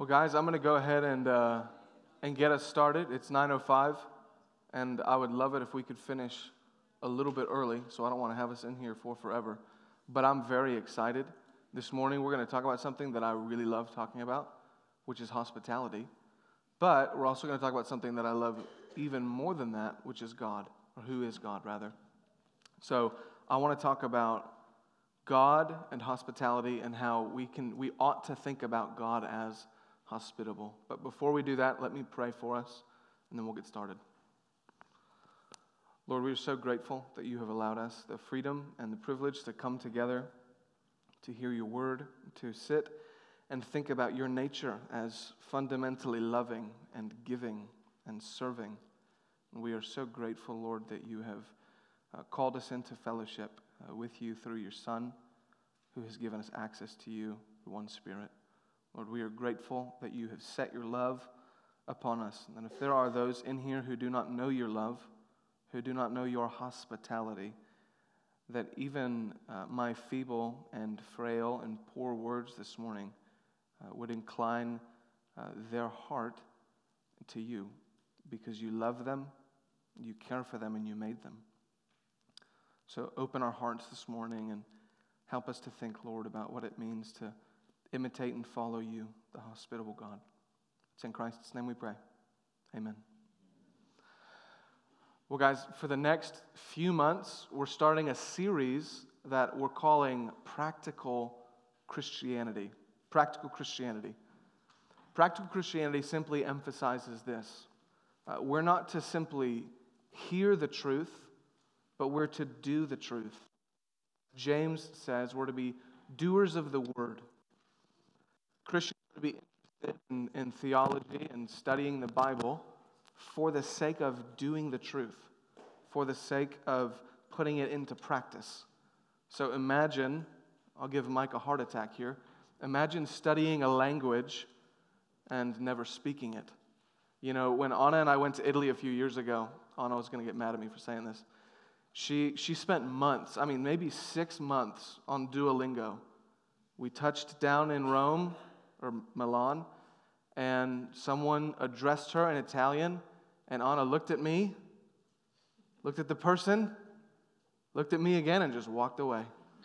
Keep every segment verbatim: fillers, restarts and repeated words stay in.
Well, guys, I'm going to go ahead and uh, and get us started. It's nine oh five, and I would love it if we could finish a little bit early, so I don't want to have us in here for forever. But I'm very excited. This morning, we're going to talk about something that I really love talking about, which is hospitality. But we're also going to talk about something that I love even more than that, which is God, or who is God, rather. So I want to talk about God and hospitality and how we can we ought to think about God as hospitable. But before we do that, let me pray for us, and then we'll get started. Lord, we are so grateful that you have allowed us the freedom and the privilege to come together, to hear your word, to sit and think about your nature as fundamentally loving and giving and serving. And we are so grateful, Lord, that you have uh, called us into fellowship uh, with you through your Son, who has given us access to you through one Spirit. Lord, we are grateful that you have set your love upon us. And if there are those in here who do not know your love, who do not know your hospitality, that even uh, my feeble and frail and poor words this morning uh, would incline uh, their heart to you, because you love them, you care for them, and you made them. So open our hearts this morning and help us to think, Lord, about what it means to imitate and follow you, the hospitable God. It's in Christ's name we pray. Amen. Well, guys, for the next few months, we're starting a series that we're calling Practical Christianity. Practical Christianity. Practical Christianity simply emphasizes this. Uh, we're not to simply hear the truth, but we're to do the truth. James says we're to be doers of the word. Christians are to be interested in, in theology and studying the Bible for the sake of doing the truth, for the sake of putting it into practice. So imagine, I'll give Mike a heart attack here, imagine studying a language and never speaking it. You know, when Anna and I went to Italy a few years ago, Anna was going to get mad at me for saying this, she she spent months, I mean maybe six months on Duolingo. We touched down in Rome, or Milan, and someone addressed her in Italian, and Anna looked at me, looked at the person, looked at me again, and just walked away.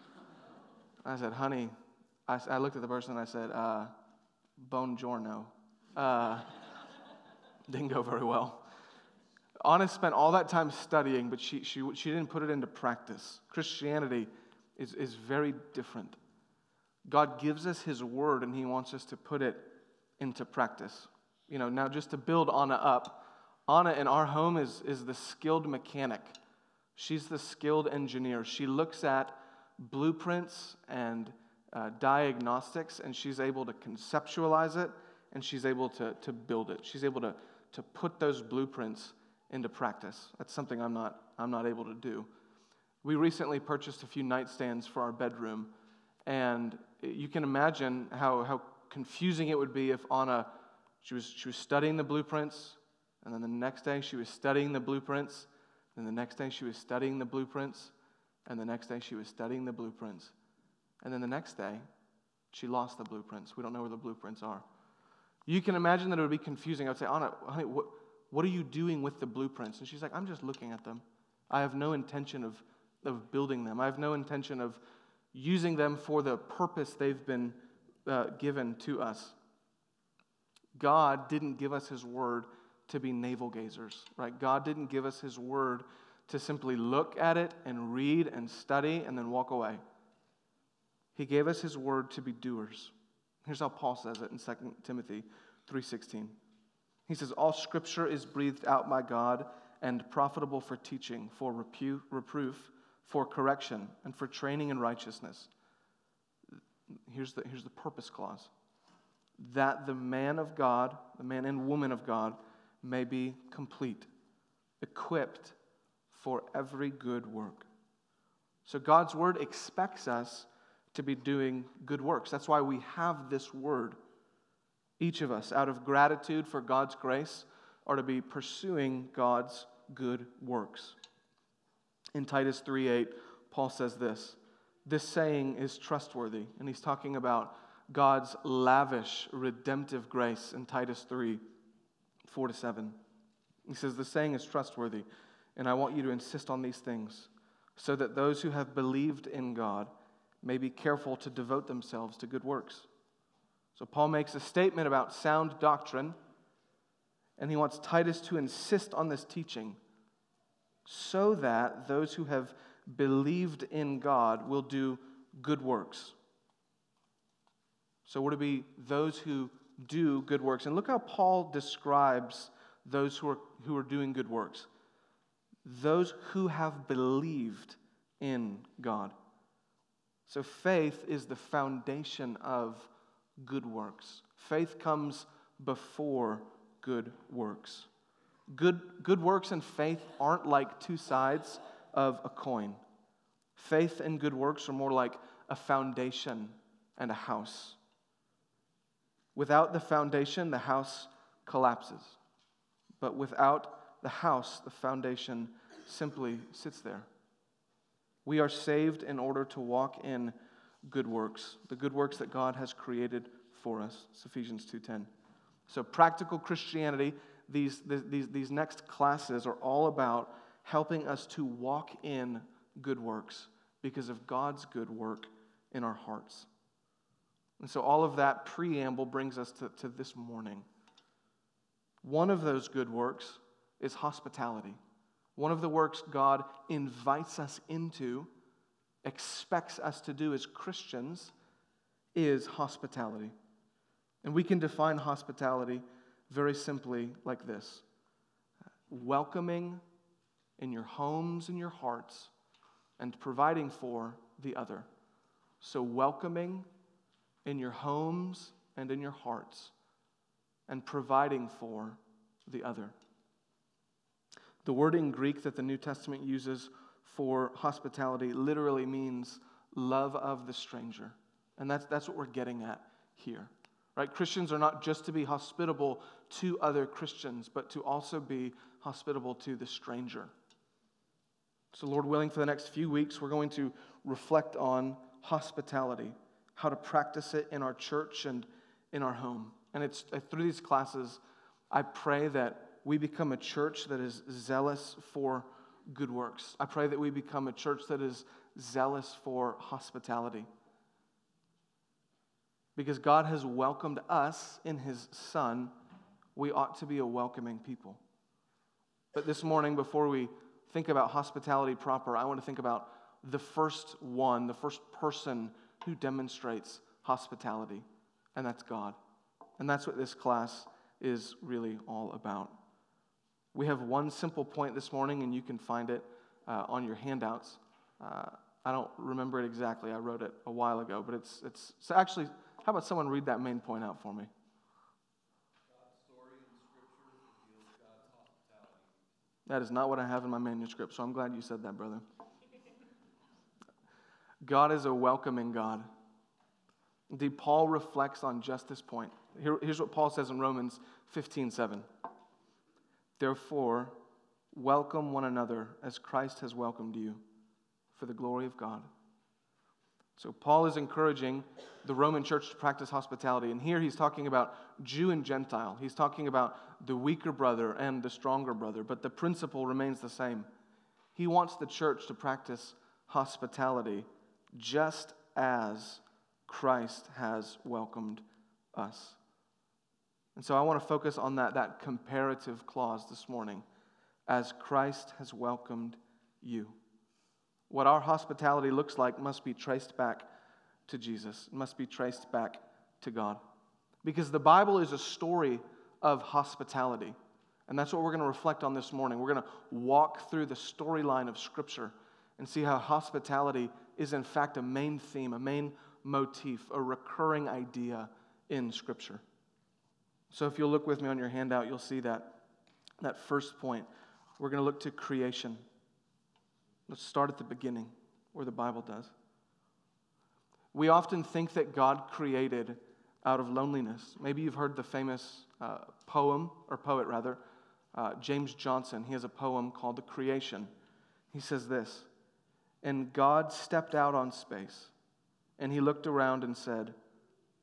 I said, honey, I, I looked at the person and I said, uh, buongiorno. Uh, didn't go very well. Anna spent all that time studying, but she she she didn't put it into practice. Christianity is, is very different. God gives us His word, and He wants us to put it into practice. You know, now just to build Anna up, Anna in our home is, is the skilled mechanic. She's the skilled engineer. She looks at blueprints and uh, diagnostics, and she's able to conceptualize it, and she's able to, to build it. She's able to, to put those blueprints into practice. That's something I'm not I'm not able to do. We recently purchased a few nightstands for our bedroom, and you can imagine how, how confusing it would be if Anna, she was she was studying the blueprints, and then the next day she was studying the blueprints, and the next day she was studying the blueprints, and the next day she was studying the blueprints, and then the next day she lost the blueprints. We don't know where the blueprints are. You can imagine that it would be confusing. I would say, Anna, honey, what, what are you doing with the blueprints? And she's like, I'm just looking at them. I have no intention of, of building them. I have no intention of using them for the purpose they've been uh, given to us. God didn't give us His word to be navel gazers, right? God didn't give us His word to simply look at it and read and study and then walk away. He gave us His word to be doers. Here's how Paul says it in Second Timothy three sixteen. He says, all Scripture is breathed out by God and profitable for teaching, for repu- reproof, for correction, and for training in righteousness. Here's the, here's the purpose clause. That the man of God, the man and woman of God, may be complete, equipped for every good work. So God's word expects us to be doing good works. That's why we have this word. Each of us, out of gratitude for God's grace, are to be pursuing God's good works. In Titus three eight, Paul says this, this saying is trustworthy, and he's talking about God's lavish, redemptive grace in Titus three, four to seven. He says, the saying is trustworthy, and I want you to insist on these things, so that those who have believed in God may be careful to devote themselves to good works. So Paul makes a statement about sound doctrine, and he wants Titus to insist on this teaching so that those who have believed in God will do good works. So we're to be those who do good works. And look how Paul describes those who are, who are doing good works. Those who have believed in God. So faith is the foundation of good works. Faith comes before good works. Good, good works and faith aren't like two sides of a coin. Faith and good works are more like a foundation and a house. Without the foundation, the house collapses. But without the house, the foundation simply sits there. We are saved in order to walk in good works, the good works that God has created for us. It's Ephesians two ten. So practical Christianity, these, these, these next classes are all about helping us to walk in good works because of God's good work in our hearts. And so all of that preamble brings us to, to this morning. One of those good works is hospitality. One of the works God invites us into, expects us to do as Christians, is hospitality. And we can define hospitality very simply like this: welcoming in your homes and your hearts and providing for the other. So welcoming in your homes and in your hearts and providing for the other. The word in Greek that the New Testament uses for hospitality literally means love of the stranger. And that's, that's what we're getting at here. Right? Christians are not just to be hospitable to other Christians, but to also be hospitable to the stranger. So Lord willing, for the next few weeks, we're going to reflect on hospitality, how to practice it in our church and in our home. And it's through these classes, I pray that we become a church that is zealous for good works. I pray that we become a church that is zealous for hospitality. Because God has welcomed us in His Son, we ought to be a welcoming people. But this morning, before we think about hospitality proper, I want to think about the first one, the first person who demonstrates hospitality, and that's God. And that's what this class is really all about. We have one simple point this morning, and you can find it uh, on your handouts. Uh, I don't remember it exactly. I wrote it a while ago, but it's it's so actually. How about someone read that main point out for me? God's story in Scripture reveals God's hospitality. That is not what I have in my manuscript, so I'm glad you said that, brother. God is a welcoming God. Indeed, Paul reflects on just this point. Here, here's what Paul says in Romans fifteen seven. Therefore, welcome one another as Christ has welcomed you for the glory of God. So Paul is encouraging the Roman church to practice hospitality. And here he's talking about Jew and Gentile. He's talking about the weaker brother and the stronger brother. But the principle remains the same. He wants the church to practice hospitality just as Christ has welcomed us. And so I want to focus on that, that comparative clause this morning. As Christ has welcomed you. What our hospitality looks like must be traced back to Jesus. It must be traced back to God. Because the Bible is a story of hospitality. And that's what we're going to reflect on this morning. We're going to walk through the storyline of Scripture and see how hospitality is in fact a main theme, a main motif, a recurring idea in Scripture. So if you'll look with me on your handout, you'll see that, that first point. We're going to look to creation. Let's start at the beginning, where the Bible does. We often think that God created out of loneliness. Maybe you've heard the famous uh, poem, or poet rather, uh, James Johnson. He has a poem called The Creation. He says this, "And God stepped out on space, and He looked around and said,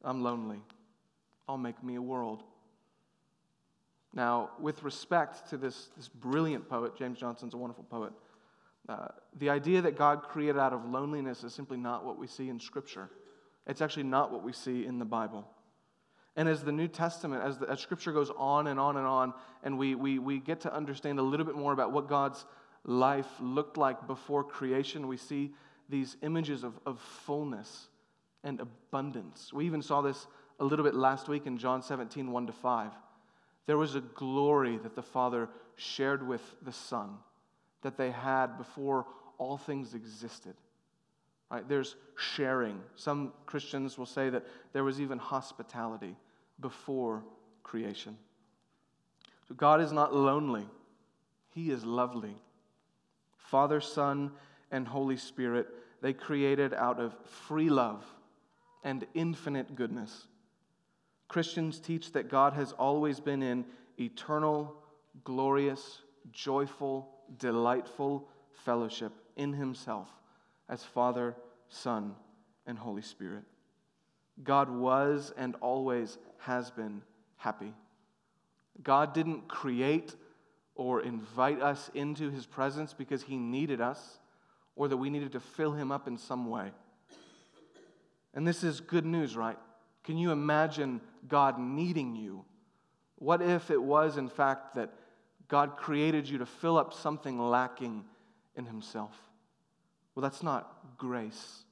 I'm lonely. I'll make me a world. Now, with respect to this, this brilliant poet, James Johnson's a wonderful poet, uh, the idea that God created out of loneliness is simply not what we see in Scripture. It's actually not what we see in the Bible. And as the New Testament, as, the, as Scripture goes on and on and on, and we, we, we get to understand a little bit more about what God's life looked like before creation, we see these images of, of fullness and abundance. We even saw this a little bit last week in John seventeen, one to five. There was a glory that the Father shared with the Son that they had before all things existed. Right? There's sharing. Some Christians will say that there was even hospitality before creation. So God is not lonely. He is lovely. Father, Son, and Holy Spirit, they created out of free love and infinite goodness. Christians teach that God has always been in eternal, glorious, joyful, delightful fellowship in himself as Father, Son, and Holy Spirit. God was and always has been happy. God didn't create or invite us into his presence because he needed us or that we needed to fill him up in some way. And this is good news, right? Can you imagine God needing you? What if it was, in fact, that God created you to fill up something lacking in himself? Well, that's not grace.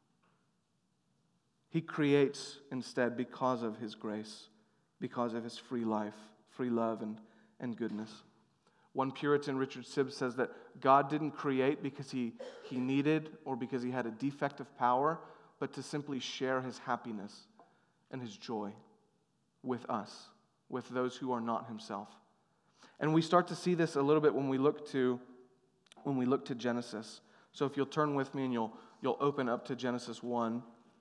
He creates instead because of his grace, because of his free life, free love, and, and goodness. One Puritan, Richard Sibbes, says that God didn't create because he, he needed or because he had a defect of power, but to simply share his happiness and his joy with us, with those who are not himself. And we start to see this a little bit when we look to when we look to Genesis. So if you'll turn with me and you'll you'll open up to Genesis one,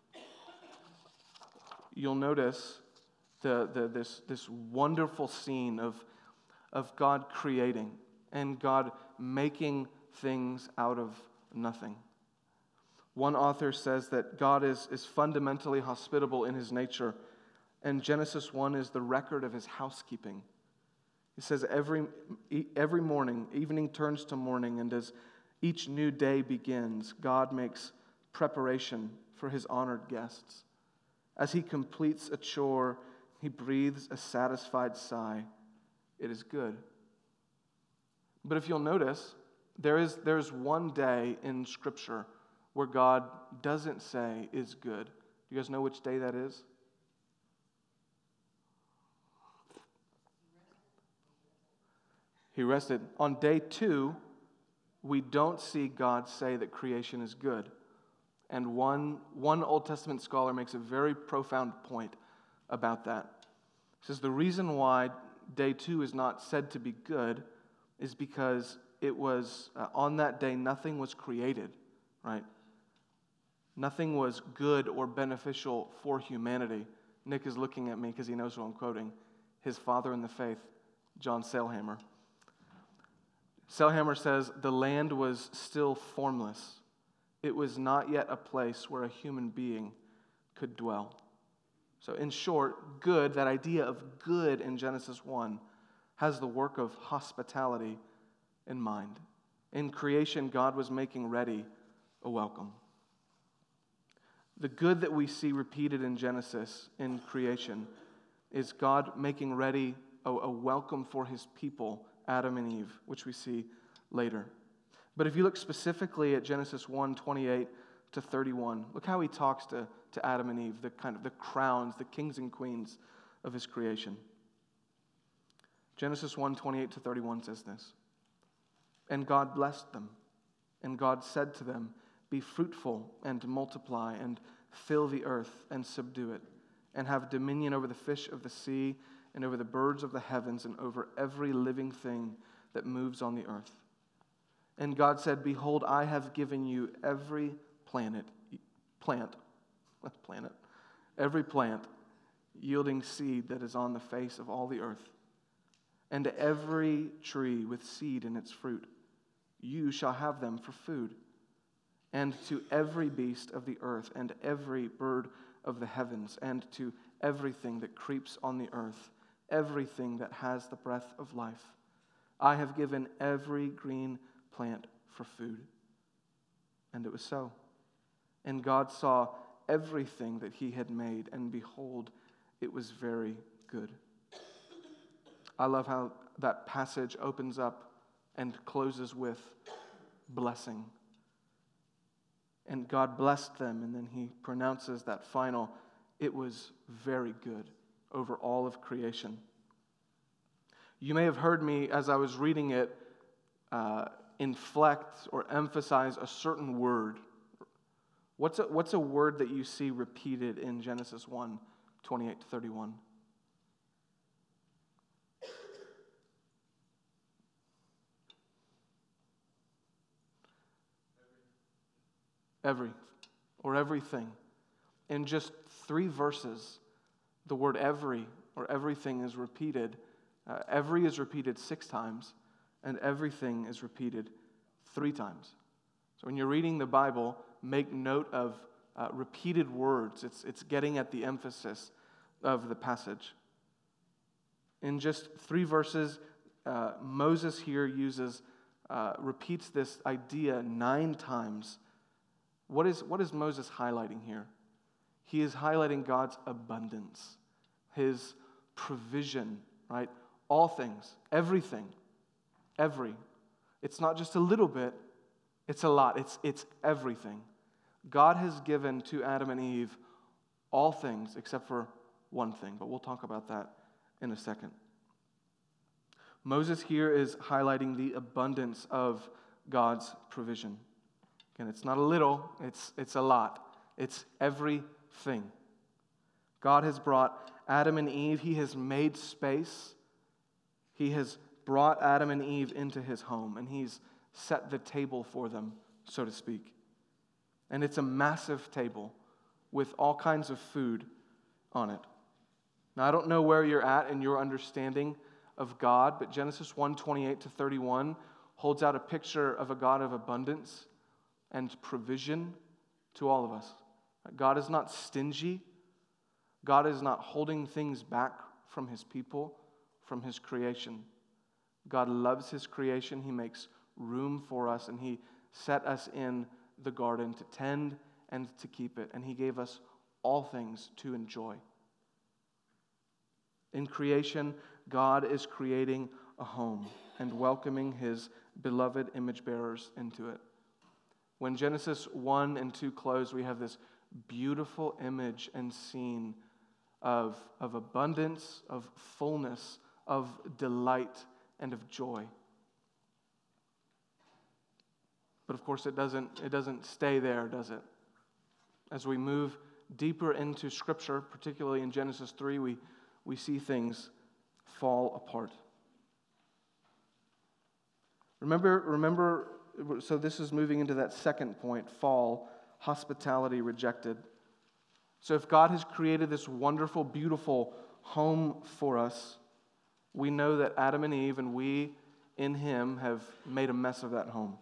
you'll notice the, the this this wonderful scene of of God creating and God making things out of nothing. One author says that God is, is fundamentally hospitable in his nature, and Genesis one is the record of his housekeeping. He says every, every morning, evening turns to morning, and as each new day begins, God makes preparation for his honored guests. As he completes a chore, he breathes a satisfied sigh. It is good. But if you'll notice, there is there's one day in Scripture where God doesn't say is good. Do you guys know which day that is? He rested. On day two, we don't see God say that creation is good. And one, one Old Testament scholar makes a very profound point about that. He says the reason why day two is not said to be good is because it was, uh, on that day, nothing was created, right? Nothing was good or beneficial for humanity. Nick is looking at me because he knows who I'm quoting. His father in the faith, John Sailhamer. Sailhamer says, the land was still formless. It was not yet a place where a human being could dwell. So in short, good, that idea of good in Genesis one, has the work of hospitality in mind. In creation, God was making ready a welcome. The good that we see repeated in Genesis, in creation, is God making ready a, a welcome for his people, Adam and Eve, which we see later. But if you look specifically at Genesis one, twenty-eight to thirty-one, look how he talks to, to Adam and Eve, the kind of the crowns, the kings and queens of his creation. Genesis one, twenty-eight to thirty-one says this, and God blessed them, and God said to them, be fruitful and multiply and fill the earth and subdue it, and have dominion over the fish of the sea and over the birds of the heavens and over every living thing that moves on the earth. And God said, behold, I have given you every planet, plant, planet, every plant yielding seed that is on the face of all the earth, and every tree with seed in its fruit. You shall have them for food. And to every beast of the earth and every bird of the heavens, and to everything that creeps on the earth, everything that has the breath of life. I have given every green plant for food." And it was so. And God saw everything that he had made, and behold, it was very good. I love how that passage opens up and closes with blessing. And God blessed them, and then he pronounces that final, "It was very good," over all of creation. You may have heard me, as I was reading it, uh, inflect or emphasize a certain word. What's a, what's a word that you see repeated in Genesis one, twenty-eight to thirty-one? Every, or everything. In just three verses, the word every or everything is repeated. Uh, every is repeated six times, and everything is repeated three times. So when you're reading the Bible, make note of uh, repeated words. It's, it's getting at the emphasis of the passage. In just three verses, uh, Moses here uses, uh, repeats this idea nine times. What is, what is Moses highlighting here? He is highlighting God's abundance, his provision, right? All things, everything, every. It's not just a little bit, it's a lot, it's, it's everything. God has given to Adam and Eve all things except for one thing, but we'll talk about that in a second. Moses here is highlighting the abundance of God's provision. Again, it's not a little, it's, it's a lot. It's everything. God has brought Adam and Eve, he has made space. He has brought Adam and Eve into his home, and he's set the table for them, so to speak. And it's a massive table with all kinds of food on it. Now, I don't know where you're at in your understanding of God, but Genesis one, twenty-eight to thirty-one holds out a picture of a God of abundance and provision to all of us. God is not stingy. God is not holding things back from his people, from his creation. God loves his creation. He makes room for us, and he set us in the garden to tend and to keep it, and he gave us all things to enjoy. In creation, God is creating a home and welcoming his beloved image bearers into it. When Genesis one and two close, we have this beautiful image and scene of, of abundance, of fullness, of delight, and of joy. But of course, it doesn't, it doesn't stay there, does it? As we move deeper into Scripture, particularly in Genesis three, we, we see things fall apart. Remember, remember, so this is moving into that second point, fall, hospitality rejected. So if God has created this wonderful, beautiful home for us, we know that Adam and Eve and we in him have made a mess of that home.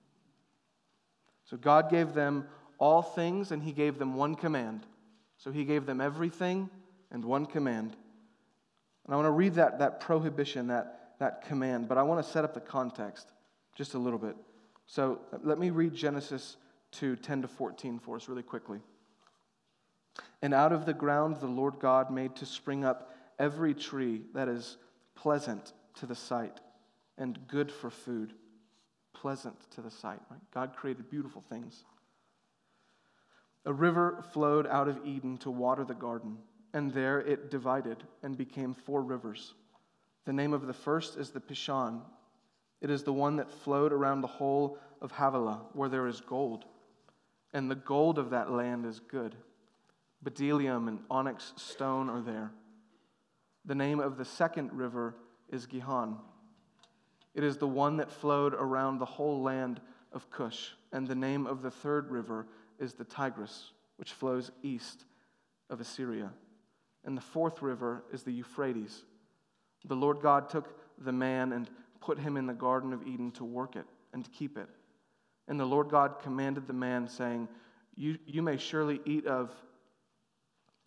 So God gave them all things, and he gave them one command. So he gave them everything and one command. And I want to read that, that prohibition, that, that command, but I want to set up the context just a little bit. So let me read Genesis two, ten to fourteen for us really quickly. "And out of the ground the Lord God made to spring up every tree that is pleasant to the sight and good for food." Pleasant to the sight, right? God created beautiful things. "A river flowed out of Eden to water the garden, and there it divided and became four rivers. The name of the first is the Pishon. It is the one that flowed around the whole of Havilah, where there is gold. And the gold of that land is good. Bdellium and onyx stone are there. The name of the second river is Gihon. It is the one that flowed around the whole land of Cush. And the name of the third river is the Tigris, which flows east of Assyria. And the fourth river is the Euphrates. The Lord God took the man and put him in the Garden of Eden to work it and to keep it. And the Lord God commanded the man, saying, You, you may surely eat of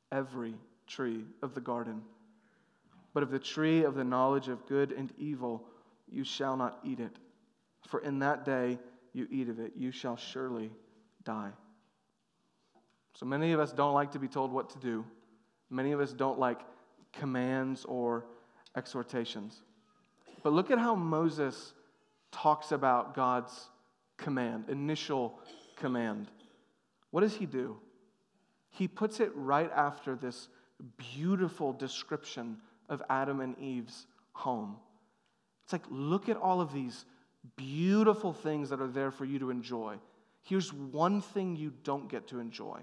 every tree of the garden. But of the tree of the knowledge of good and evil you shall not eat it. For in that day you eat of it, you shall surely die." So many of us don't like to be told what to do. Many of us don't like commands or exhortations. But look at how Moses talks about God's command, initial command. What does he do? He puts it right after this beautiful description of Adam and Eve's home. It's like, look at all of these beautiful things that are there for you to enjoy. Here's one thing you don't get to enjoy.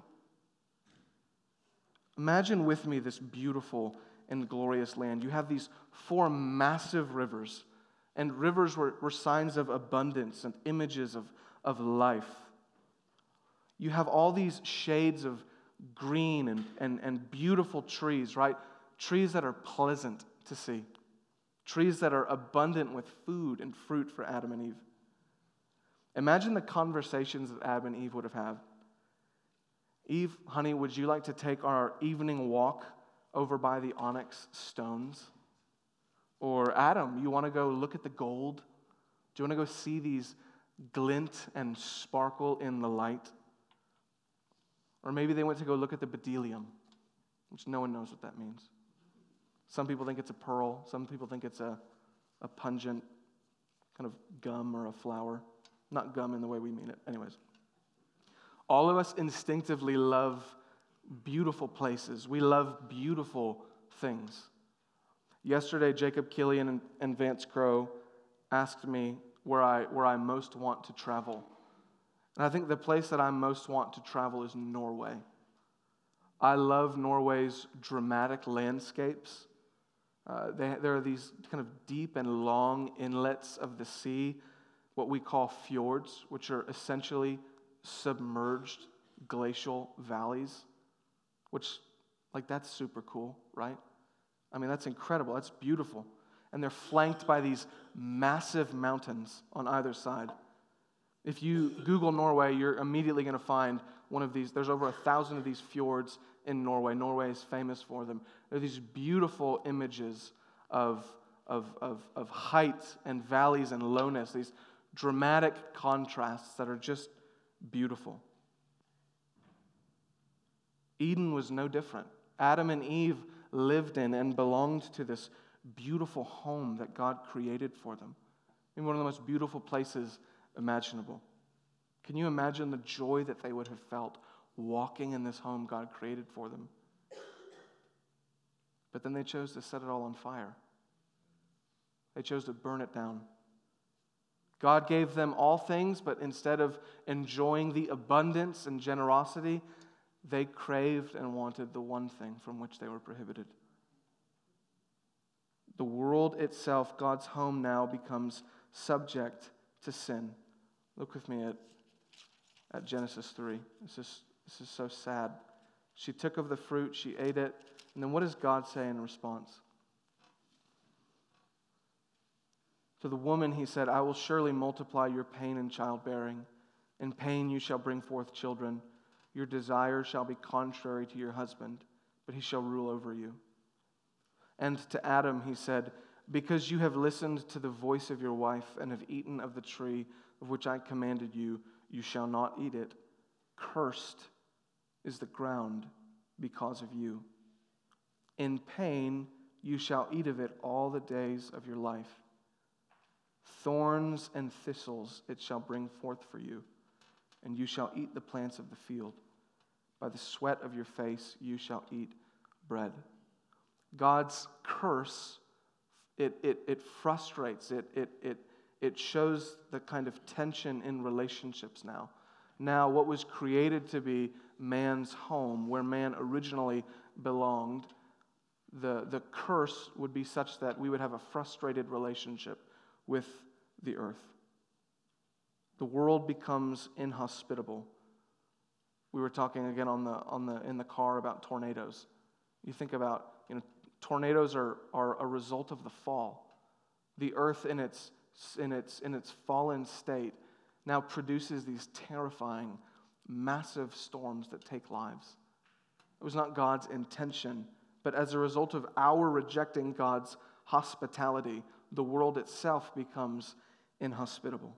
Imagine with me this beautiful and glorious land. You have these four massive rivers, and rivers were, were signs of abundance and images of, of life. You have all these shades of green and, and, and beautiful trees, right? Trees that are pleasant to see. Trees that are abundant with food and fruit for Adam and Eve. Imagine the conversations that Adam and Eve would have had. "Eve, honey, would you like to take our evening walk over by the onyx stones?" Or, "Adam, you want to go look at the gold? Do you want to go see these glint and sparkle in the light?" Or maybe they went to go look at the bdellium, which no one knows what that means. Some people think it's a pearl. Some people think it's a, a pungent kind of gum or a flower. Not gum in the way we mean it. Anyways. All of us instinctively love beautiful places. We love beautiful things. Yesterday, Jacob Killian and, and Vance Crow asked me where I, where I most want to travel. And I think the place that I most want to travel is Norway. I love Norway's dramatic landscapes. Uh, they, there are these kind of deep and long inlets of the sea, what we call fjords, which are essentially submerged glacial valleys, which, like, that's super cool, right? I mean, that's incredible. That's beautiful. And they're flanked by these massive mountains on either side. If you Google Norway, you're immediately going to find one of these. There's over a thousand of these fjords in Norway. Norway is famous for them. They're these beautiful images of, of, of, of height and valleys and lowness, these dramatic contrasts that are just beautiful. Eden was no different. Adam and Eve lived in and belonged to this beautiful home that God created for them, in one of the most beautiful places imaginable. Can you imagine the joy that they would have felt walking in this home God created for them? But then they chose to set it all on fire. They chose to burn it down. God gave them all things, but instead of enjoying the abundance and generosity, they craved and wanted the one thing from which they were prohibited. The world itself, God's home, now becomes subject to sin. Look with me at, at Genesis three. This is, this is so sad. She took of the fruit, she ate it, and then what does God say in response? To the woman he said, "I will surely multiply your pain in childbearing. In pain you shall bring forth children. Your desire shall be contrary to your husband, but he shall rule over you." And to Adam he said, "Because you have listened to the voice of your wife and have eaten of the tree of which I commanded you, you shall not eat it. Cursed is the ground because of you. In pain you shall eat of it all the days of your life. Thorns and thistles it shall bring forth for you, and you shall eat the plants of the field. By the sweat of your face you shall eat bread." God's curse, it, it, it frustrates, it, it, it, it shows the kind of tension in relationships now. Now, what was created to be man's home, where man originally belonged, the, the curse would be such that we would have a frustrated relationship with the earth. The world becomes inhospitable. We were talking again on the on the in the car about tornadoes. You think about, you know, tornadoes are, are a result of the fall. The earth in its in its in its fallen state now produces these terrifying, massive storms that take lives. was not God's intention. But as a result of our rejecting God's hospitality, the world itself becomes inhospitable.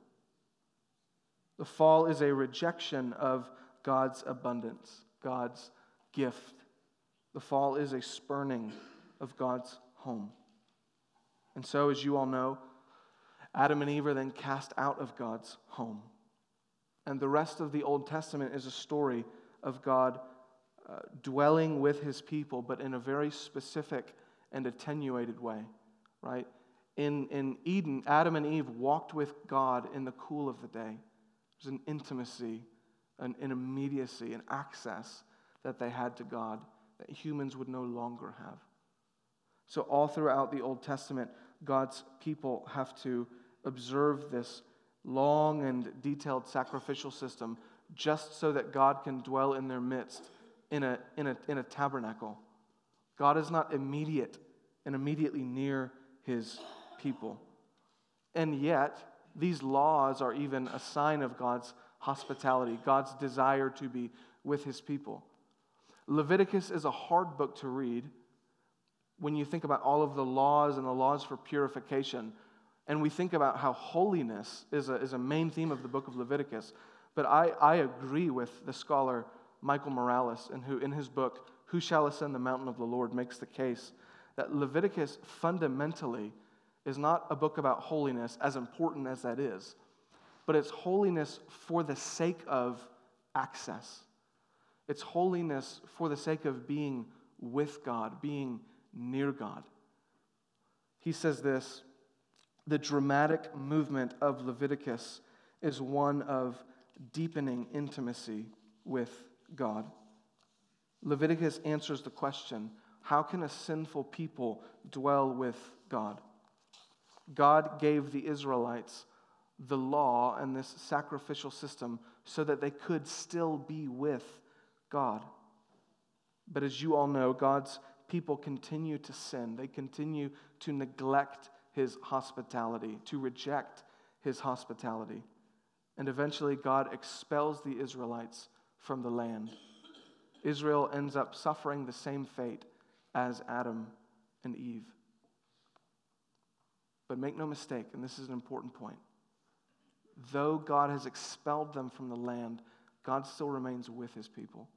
The fall is a rejection of God's abundance, God's gift. The fall is a spurning of God's home. And so, as you all know, Adam and Eve are then cast out of God's home. And the rest of the Old Testament is a story of God uh, dwelling with his people, but in a very specific and attenuated way, right? In, in Eden, Adam and Eve walked with God in the cool of the day. There's an intimacy, an, an immediacy, an access that they had to God that humans would no longer have. So all throughout the Old Testament, God's people have to observe this long and detailed sacrificial system just so that God can dwell in their midst in a, in a, in a tabernacle. God is not immediate and immediately near his people. And yet, these laws are even a sign of God's hospitality, God's desire to be with his people. Leviticus is a hard book to read when you think about all of the laws and the laws for purification. And we think about how holiness is a, is a main theme of the book of Leviticus. But I, I agree with the scholar Michael Morales, and who in his book, Who Shall Ascend the Mountain of the Lord, makes the case that Leviticus fundamentally is not a book about holiness, as important as that is, but it's holiness for the sake of access. It's holiness for the sake of being with God, being near God. He says this: the dramatic movement of Leviticus is one of deepening intimacy with God. Leviticus answers the question, how can a sinful people dwell with God? God gave the Israelites the law and this sacrificial system so that they could still be with God. But as you all know, God's people continue to sin. They continue to neglect his hospitality, to reject his hospitality. And eventually God expels the Israelites from the land. Israel ends up suffering the same fate as Adam and Eve. But make no mistake, and this is an important point, though God has expelled them from the land, God still remains with his people.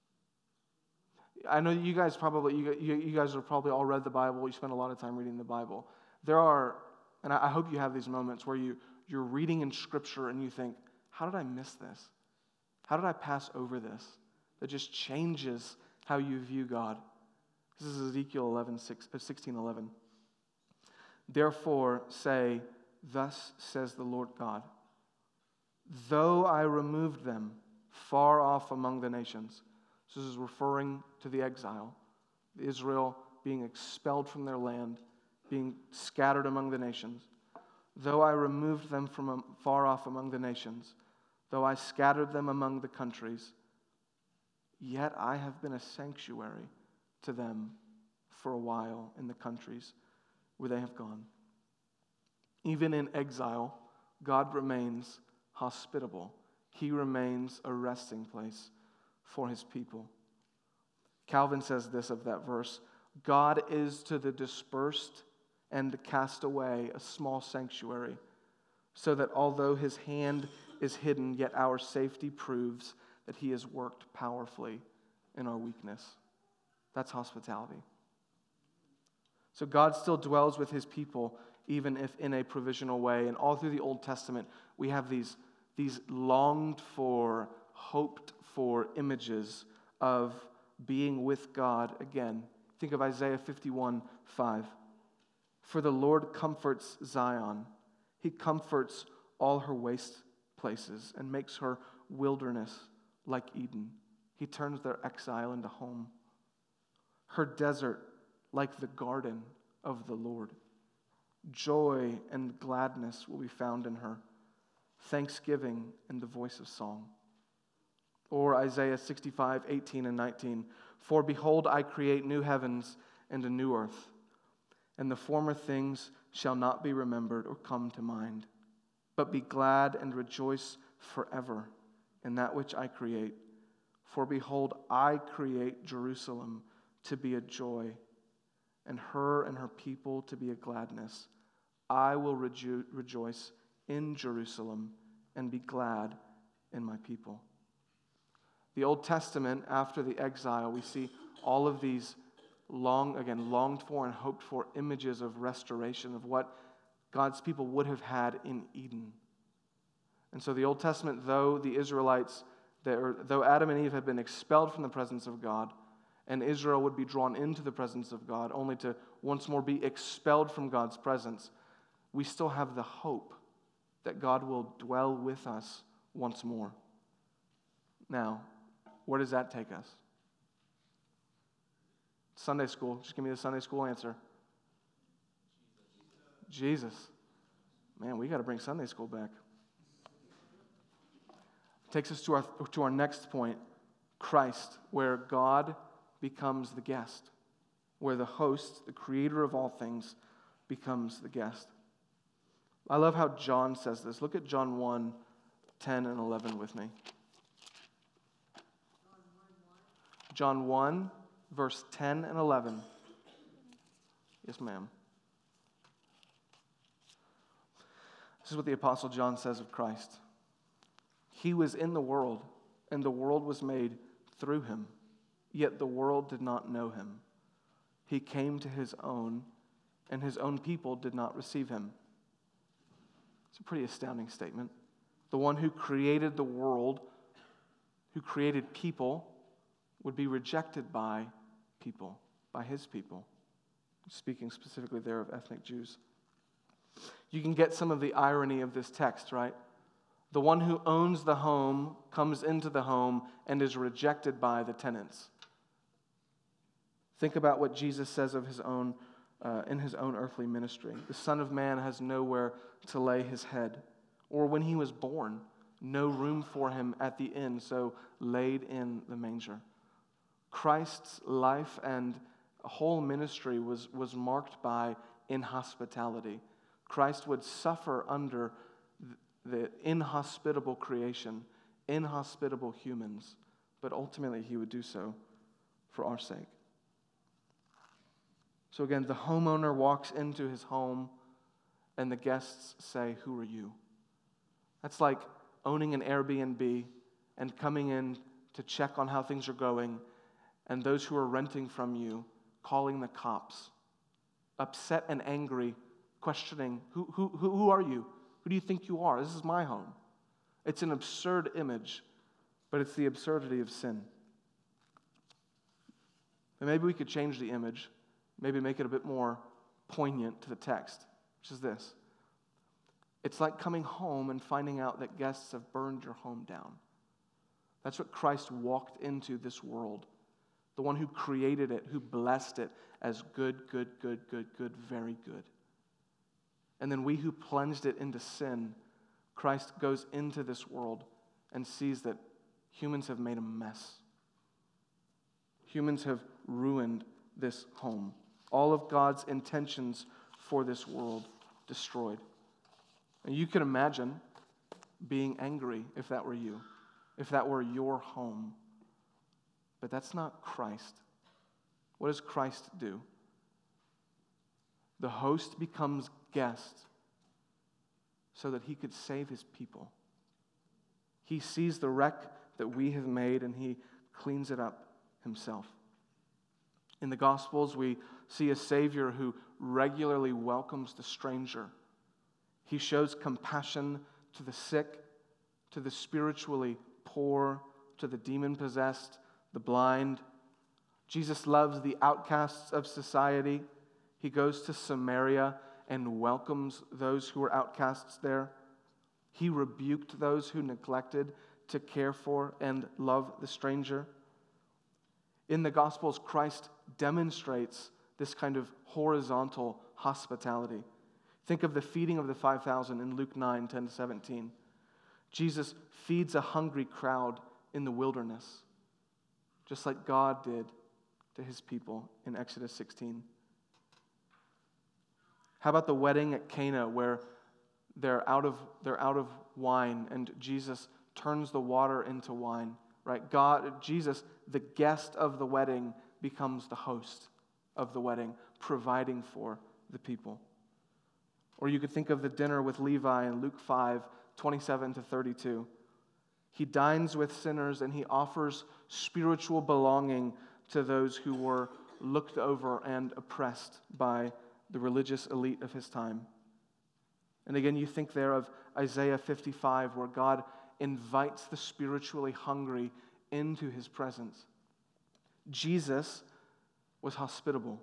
I know you guys probably, you, you guys have probably all read the Bible. You spend a lot of time reading the Bible. There are, and I hope you have these moments where you, you're reading in Scripture and you think, how did I miss this? How did I pass over this? That just changes how you view God. This is Ezekiel eleven, sixteen eleven. Therefore say, thus says the Lord God, though I removed them far off among the nations. So this is referring to the exile, Israel being expelled from their land, being scattered among the nations. Though I removed them from far off among the nations, though I scattered them among the countries, yet I have been a sanctuary to them for a while in the countries where they have gone. Even in exile, God remains hospitable. He remains a resting place for his people. Calvin says this of that verse: God is to the dispersed and cast away a small sanctuary, so that although his hand is hidden, yet our safety proves that he has worked powerfully in our weakness. That's hospitality. So God still dwells with his people, even if in a provisional way. And all through the Old Testament, we have these, these longed for, hoped for images of being with God again. Think of Isaiah fifty-one five. For the Lord comforts Zion. He comforts all her waste places and makes her wilderness like Eden. He turns their exile into home. Her desert like the garden of the Lord. Joy and gladness will be found in her, thanksgiving and the voice of song. Or Isaiah sixty-five eighteen and nineteen. For behold, I create new heavens and a new earth, and the former things shall not be remembered or come to mind. But be glad and rejoice forever in that which I create. For behold, I create Jerusalem to be a joy, and her and her people to be a gladness. I will rejo- rejoice in Jerusalem and be glad in my people. The Old Testament, after the exile, we see all of these long, again, longed for and hoped for images of restoration, of what God's people would have had in Eden. And so the Old Testament, though the Israelites, though Adam and Eve had been expelled from the presence of God, and Israel would be drawn into the presence of God, only to once more be expelled from God's presence, we still have the hope that God will dwell with us once more. Now, where does that take us? Sunday school. Just give me the Sunday school answer. Jesus. Man, we got to bring Sunday school back. Takes us to our to our next point, Christ, where God becomes the guest, where the host, the creator of all things, becomes the guest. I love how John says this. Look at John one, ten and eleven with me. John one, verse ten and eleven. Yes, ma'am. This is what the Apostle John says of Christ. He was in the world, and the world was made through him, yet the world did not know him. He came to his own, and his own people did not receive him. It's a pretty astounding statement. The one who created the world, who created people, would be rejected by people, by his people. Speaking specifically there of ethnic Jews. You can get some of the irony of this text, right? The one who owns the home comes into the home and is rejected by the tenants. Think about what Jesus says of his own, uh, in his own earthly ministry. The Son of Man has nowhere to lay his head. Or when he was born, no room for him at the inn, so laid in the manger. Christ's life and whole ministry was, was marked by inhospitality. Christ would suffer under the inhospitable creation, inhospitable humans, but ultimately he would do so for our sake. So again, the homeowner walks into his home and the guests say, "Who are you?" That's like owning an Airbnb and coming in to check on how things are going, and those who are renting from you calling the cops, upset and angry, questioning, who, who, who, who are you? Who do you think you are? This is my home. It's an absurd image, but it's the absurdity of sin. And maybe we could change the image, maybe make it a bit more poignant to the text, which is this. It's like coming home and finding out that guests have burned your home down. That's what Christ walked into this world. The one who created it, who blessed it as good, good, good, good, good, very good. And then we who plunged it into sin, Christ goes into this world and sees that humans have made a mess. Humans have ruined this home. All of God's intentions for this world destroyed. And you can imagine being angry if that were you, if that were your home. But that's not Christ. What does Christ do? The host becomes guest so that he could save his people. He sees the wreck that we have made and he cleans it up himself. In the Gospels, we see a Savior who regularly welcomes the stranger. He shows compassion to the sick, to the spiritually poor, to the demon-possessed, the blind. Jesus loves the outcasts of society. He goes to Samaria and welcomes those who were outcasts there. He rebuked those who neglected to care for and love the stranger. In the Gospels, Christ demonstrates this kind of horizontal hospitality. Think of the feeding of the five thousand in Luke nine, ten to seventeen. Jesus feeds a hungry crowd in the wilderness, just like God did to his people in Exodus sixteen. How about the wedding at Cana where they're out of, they're out of wine and Jesus turns the water into wine? right? God, Jesus, the guest of the wedding, becomes the host of the wedding, providing for the people. Or you could think of the dinner with Levi in Luke five, twenty-seven to thirty-two. He dines with sinners and he offers spiritual belonging to those who were looked over and oppressed by the religious elite of his time. And again, you think there of Isaiah fifty-five, where God invites the spiritually hungry into his presence. Jesus was hospitable.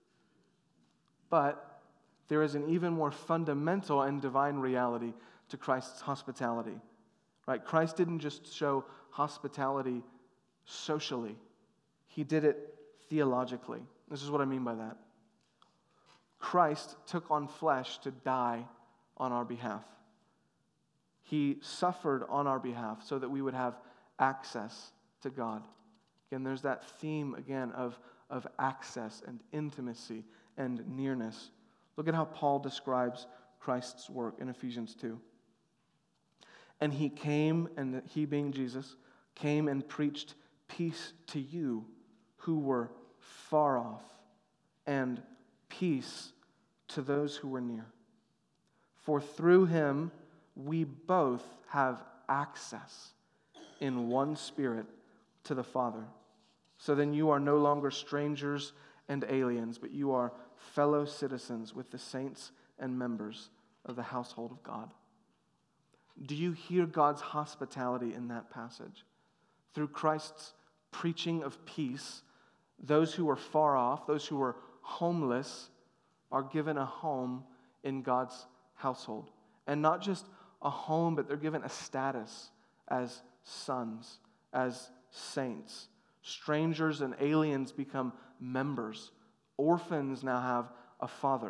But there is an even more fundamental and divine reality to Christ's hospitality. Right? Christ didn't just show hospitality socially. He did it theologically. This is what I mean by that. Christ took on flesh to die on our behalf. He suffered on our behalf so that we would have access to God. Again, there's that theme again of, of access and intimacy and nearness. Look at how Paul describes Christ's work in Ephesians two. And he came, and he being Jesus, came and preached peace to you who were far off, and peace to those who were near. For through him we both have access in one Spirit to the Father. So then you are no longer strangers and aliens, but you are fellow citizens with the saints and members of the household of God. Do you hear God's hospitality in that passage? Through Christ's preaching of peace, those who are far off, those who are homeless, are given a home in God's household. And not just a home, but they're given a status as sons, as saints. Strangers and aliens become members. Orphans now have a father.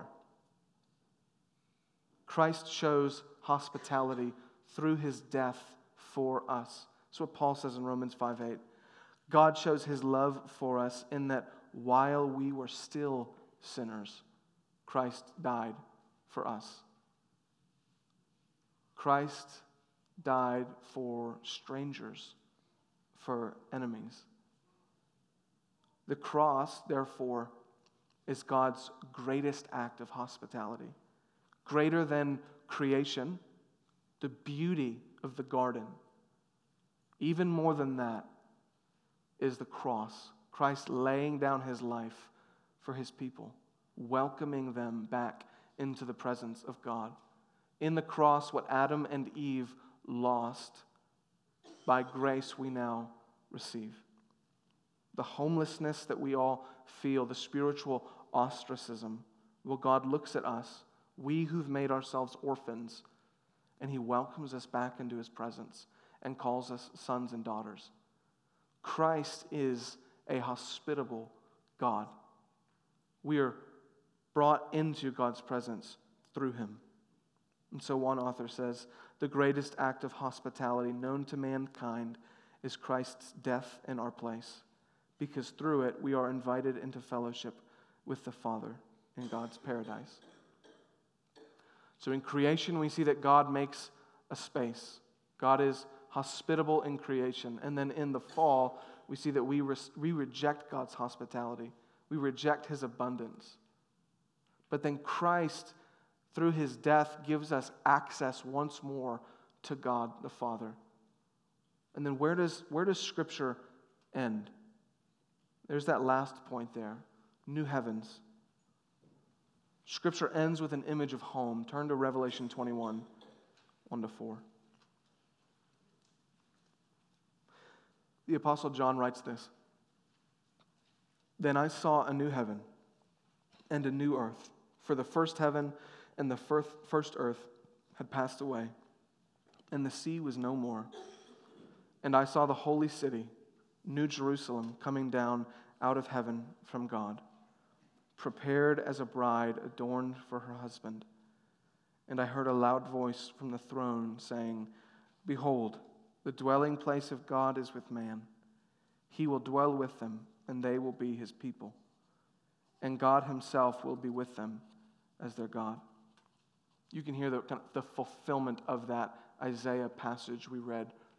Christ shows hospitality through his death for us. That's what Paul says in Romans five eight. God shows his love for us in that while we were still sinners, Christ died for us. Christ died for strangers, for enemies. The cross, therefore, is God's greatest act of hospitality. Greater than creation, the beauty of the garden. Even more than that is the cross. Christ laying down his life for his people, welcoming them back into the presence of God. In the cross, what Adam and Eve lost, by grace we now receive. The homelessness that we all feel, the spiritual ostracism, well, God looks at us, we who've made ourselves orphans, and he welcomes us back into his presence and calls us sons and daughters. Christ is a hospitable God. We are brought into God's presence through him. And so one author says, the greatest act of hospitality known to mankind is Christ's death in our place, because through it we are invited into fellowship with the Father in God's paradise. So in creation we see that God makes a space. God is hospitable in creation. And then in the fall, we see that we, re- we reject God's hospitality. We reject his abundance. But then Christ, through his death, gives us access once more to God the Father. And then where does, where does Scripture end? There's that last point there. New heavens. Scripture ends with an image of home. Turn to Revelation twenty-one, one to four. The Apostle John writes this. Then I saw a new heaven and a new earth, for the first heaven and the first earth had passed away, and the sea was no more. And I saw the holy city, New Jerusalem, coming down out of heaven from God, prepared as a bride adorned for her husband. And I heard a loud voice from the throne saying, Behold, the dwelling place of God is with man. He will dwell with them, and they will be his people. And God himself will be with them as their God. You can hear the, kind of the fulfillment of that Isaiah passage we read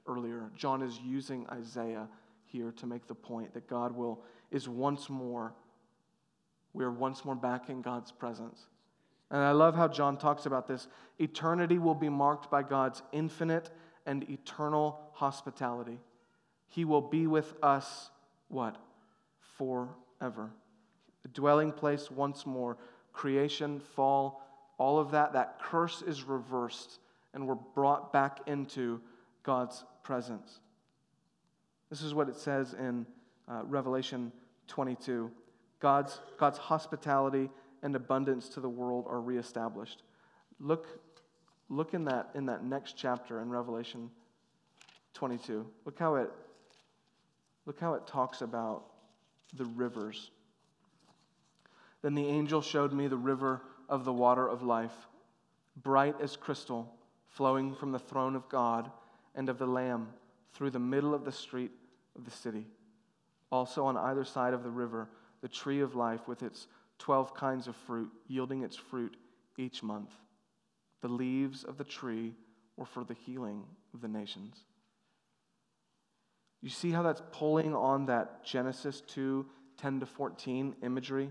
earlier. John is using Isaiah here to make the point that God will is once more, we are once more back in God's presence. And I love how John talks about this. Eternity will be marked by God's infinite and eternal hospitality. He will be with us, what? Forever. The dwelling place once more. Creation, fall, all of that, that curse is reversed and we're brought back into God's presence. This is what it says in uh, Revelation twenty-two. God's, God's hospitality and abundance to the world are reestablished. Look, look in that in that next chapter in Revelation twenty-two. Look how it look how it talks about the rivers. Then the angel showed me the river of the water of life, bright as crystal, flowing from the throne of God and of the Lamb through the middle of the street of the city. Also on either side of the river, the tree of life with its twelve kinds of fruit, yielding its fruit each month. The leaves of the tree were for the healing of the nations. You see how that's pulling on that Genesis two, ten to fourteen imagery?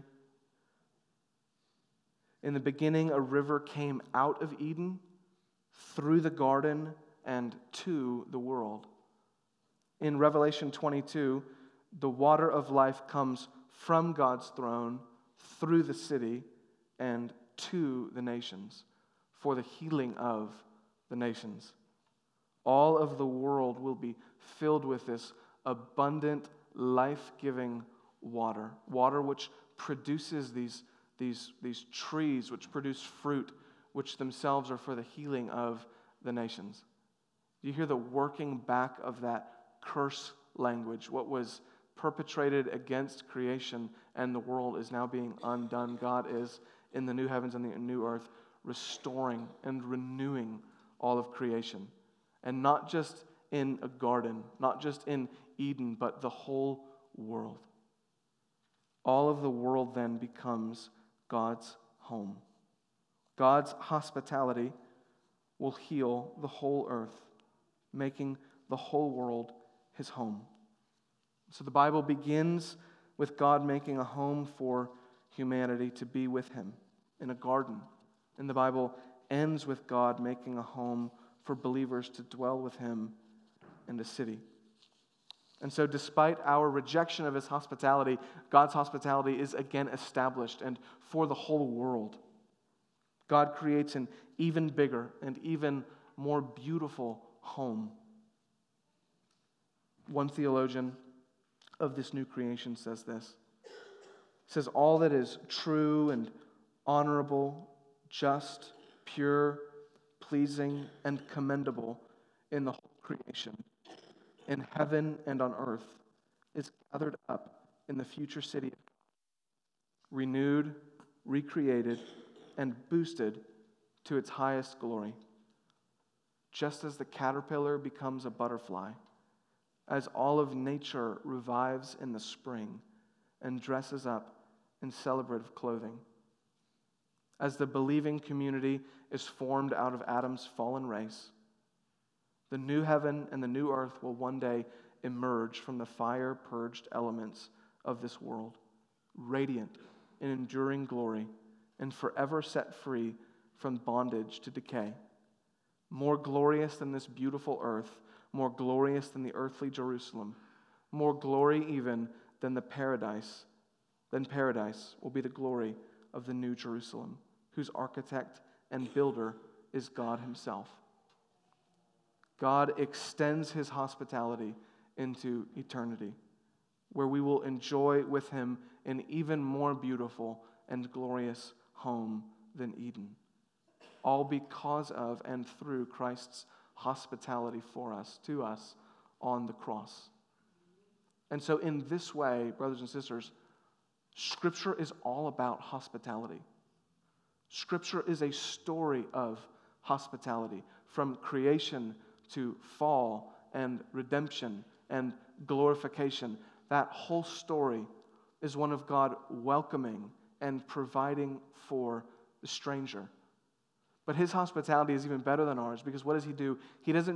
In the beginning, a river came out of Eden, through the garden, and to the world. In Revelation twenty-two, the water of life comes from God's throne, through the city, and to the nations, for the healing of the nations. All of the world will be filled with this abundant, life-giving water. Water which produces these, these, these trees, which produce fruit, which themselves are for the healing of the nations. You hear the working back of that curse language. What was perpetrated against creation and the world is now being undone. God is, in the new heavens and the new earth, restoring and renewing all of creation. And not just in a garden, not just in Eden, but the whole world. All of the world then becomes God's home. God's hospitality will heal the whole earth, making the whole world his home. So the Bible begins with God making a home for humanity to be with him in a garden. And the Bible ends with God making a home for believers to dwell with him in a city. And so despite our rejection of his hospitality, God's hospitality is again established and for the whole world. God creates an even bigger and even more beautiful home. One theologian of this new creation says this. He says, all that is true and honorable, just, pure, pleasing, and commendable in the whole creation, in heaven and on earth, is gathered up in the future city, renewed, recreated, and boosted to its highest glory. Just as the caterpillar becomes a butterfly, as all of nature revives in the spring and dresses up in celebrative clothing, as the believing community is formed out of Adam's fallen race, the new heaven and the new earth will one day emerge from the fire-purged elements of this world, radiant in enduring glory and forever set free from bondage to decay. More glorious than this beautiful earth, more glorious than the earthly Jerusalem, more glory even than the paradise, than paradise will be the glory of the new Jerusalem, whose architect and builder is God himself. God extends his hospitality into eternity, where we will enjoy with him an even more beautiful and glorious home than Eden, all because of and through Christ's hospitality for us, to us, on the cross. And so in this way, brothers and sisters, Scripture is all about hospitality. Scripture is a story of hospitality, from creation to fall and redemption and glorification. That whole story is one of God welcoming and providing for the stranger. But his hospitality is even better than ours, because what does he do? He doesn't just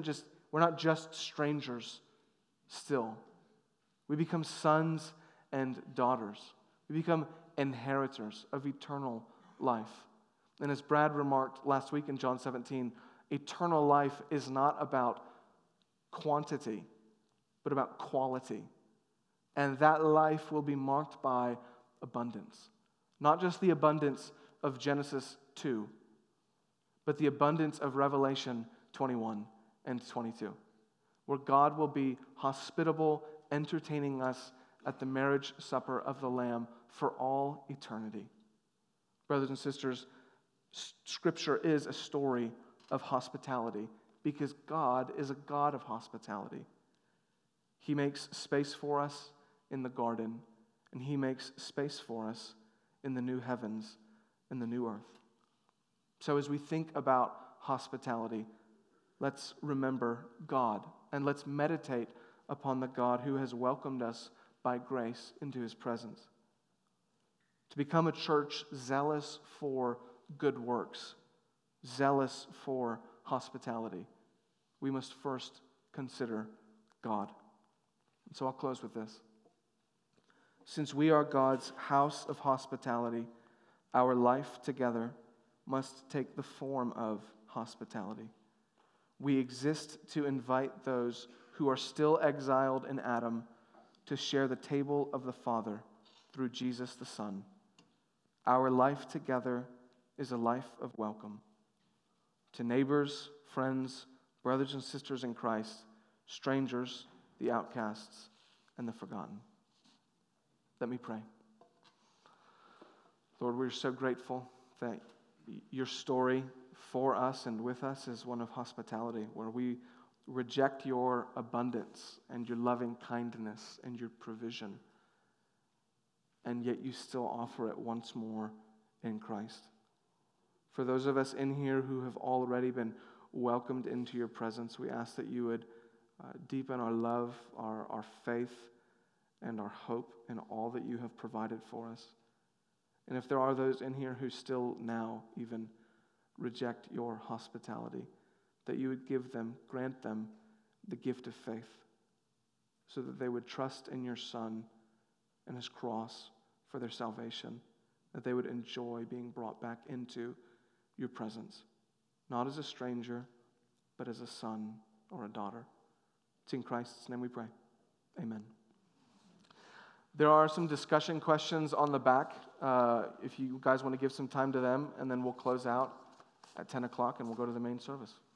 we're not just strangers still. We become sons and daughters. We become inheritors of eternal life. And as Brad remarked last week in John seventeen, eternal life is not about quantity, but about quality. And that life will be marked by abundance. Not just the abundance of Genesis two, but the abundance of Revelation twenty-one and twenty-two, where God will be hospitable, entertaining us at the marriage supper of the Lamb for all eternity. Brothers and sisters, Scripture is a story of hospitality because God is a God of hospitality. He makes space for us in the garden, and He makes space for us in the new heavens and the new earth. So as we think about hospitality, let's remember God, and let's meditate upon the God who has welcomed us by grace into His presence. To become a church zealous for good works, zealous for hospitality, we must first consider God. And so I'll close with this. Since we are God's house of hospitality, our life together must take the form of hospitality. We exist to invite those who are still exiled in Adam to share the table of the Father through Jesus the Son. Our life together is a life of welcome. To neighbors, friends, brothers and sisters in Christ, strangers, the outcasts, and the forgotten. Let me pray. Lord, we're so grateful that your story for us and with us is one of hospitality, where we reject your abundance and your loving kindness and your provision, and yet you still offer it once more in Christ. For those of us in here who have already been welcomed into your presence, we ask that you would uh, deepen our love, our, our faith, and our hope in all that you have provided for us. And if there are those in here who still now even reject your hospitality, that you would give them, grant them the gift of faith, so that they would trust in your Son and His cross for their salvation, that they would enjoy being brought back into your presence, not as a stranger, but as a son or a daughter. It's in Christ's name we pray. Amen. There are some discussion questions on the back, uh, if you guys want to give some time to them, and then we'll close out at ten o'clock and we'll go to the main service.